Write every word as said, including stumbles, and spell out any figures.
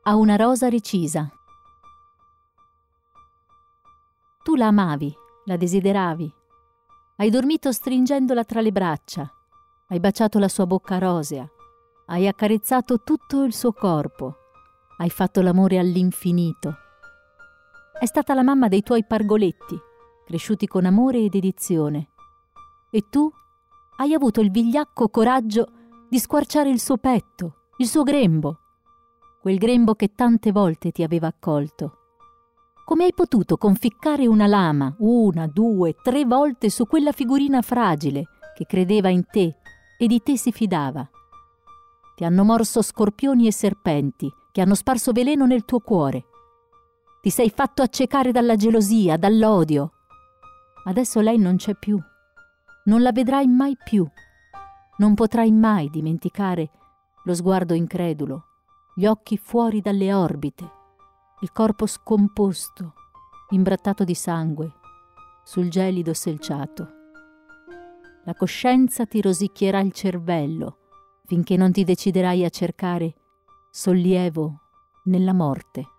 A una rosa recisa. Tu la amavi, la desideravi. Hai dormito stringendola tra le braccia, hai baciato la sua bocca rosea, hai accarezzato tutto il suo corpo, hai fatto l'amore all'infinito. È stata la mamma dei tuoi pargoletti, cresciuti con amore e dedizione. E tu hai avuto il vigliacco coraggio di squarciare il suo petto, il suo grembo, quel grembo che tante volte ti aveva accolto. Come hai potuto conficcare una lama, una, due, tre volte su quella figurina fragile che credeva in te e di te si fidava? Ti hanno morso scorpioni e serpenti, che hanno sparso veleno nel tuo cuore. Ti sei fatto accecare dalla gelosia, dall'odio. Adesso lei non c'è più. Non la vedrai mai più. Non potrai mai dimenticare lo sguardo incredulo, gli occhi fuori dalle orbite, il corpo scomposto, imbrattato di sangue, sul gelido selciato. La coscienza ti rosicchierà il cervello finché non ti deciderai a cercare sollievo nella morte.